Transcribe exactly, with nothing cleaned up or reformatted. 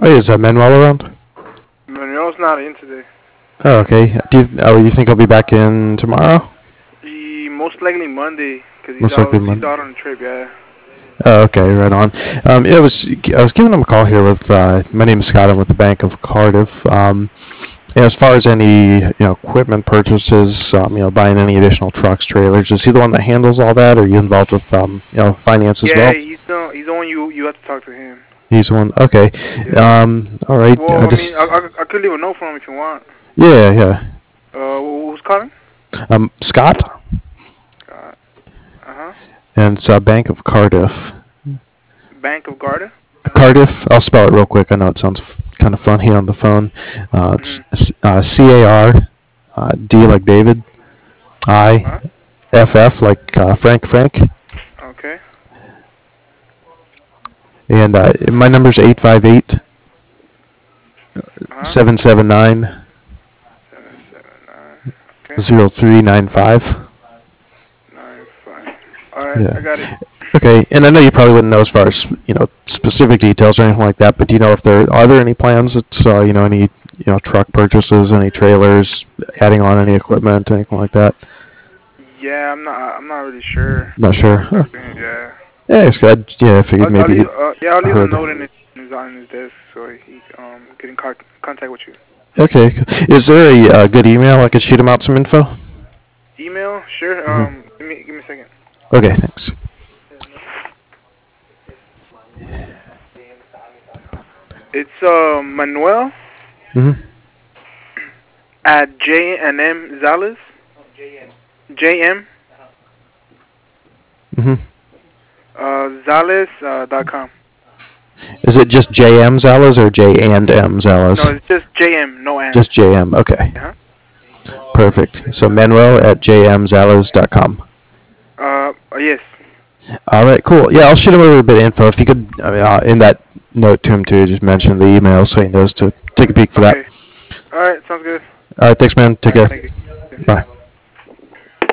Oh, is uh, Manuel around? Manuel's not in today. Oh, okay. Do you, oh, you think he'll be back in tomorrow? He most likely Monday, cause he's Most likely out. He's Monday. out on a trip. Yeah. Oh, okay, right on. Um, yeah, I was I was giving him a call here with uh, my name is Scott. I'm with the Bank of Cardiff. Um, yeah, as far as any you know equipment purchases, um, you know, buying any additional trucks, trailers, is he the one that handles all that, or are you involved with um, you know finance as Yeah, well? he's the he's the one you you have to talk to him. He's the one. Okay. Yeah. Um, all right. Well, I I mean, I, just I, I could leave a note for him if you want. yeah, yeah. Uh, who's calling? Um, Scott, Uh, uh huh. and it's uh, Bank of Cardiff. Bank of Garda. Cardiff. I'll spell it real quick. I know it sounds f- kind of funny on the phone. Uh, it's Mhm. s- uh, C A R uh, D like David, Uh I huh. F F like uh, Frank Frank, Okay. and uh, my number's eight five eight Uh huh. seven seven nine Seven seven nine. Okay. zero three nine five. Nine five. All right, I Yeah. got it. Okay, and I know you probably wouldn't know as far as you know specific details or anything like that, but do you know if there are there any plans that uh, you know any you know truck purchases, any trailers, adding on any equipment, anything like that? Yeah, I'm not. I'm not really sure. Not I sure. have to Huh. talk to him. Yeah. Yeah, it's good. Yeah, I figured I'll, I'll maybe leave. you'd Uh, yeah, I'll leave a heard. note in his, in his on his desk so he um get in co- contact with you. Okay. Is there a uh, good email I could shoot him out some info? Email, sure. hmm Um, give me give me a second. Okay, thanks. It's uh Manuel hmm at J and M Zales. J M hmm uh Zales uh, dot com. Is it just J M Zalas or J and M No, Zalas? it's just J M, no and. Just J M. Okay. Uh-huh. Perfect. So Manuel at j m zalas dot com. Uh, yes. All right, cool. Yeah, I'll shoot him over a bit of info. If you could, I mean, uh, in that note to him too, just mention the email so he knows to take a peek for that. Okay. All right, sounds good. All right, thanks, man. All Take right, care. thank you. Bye.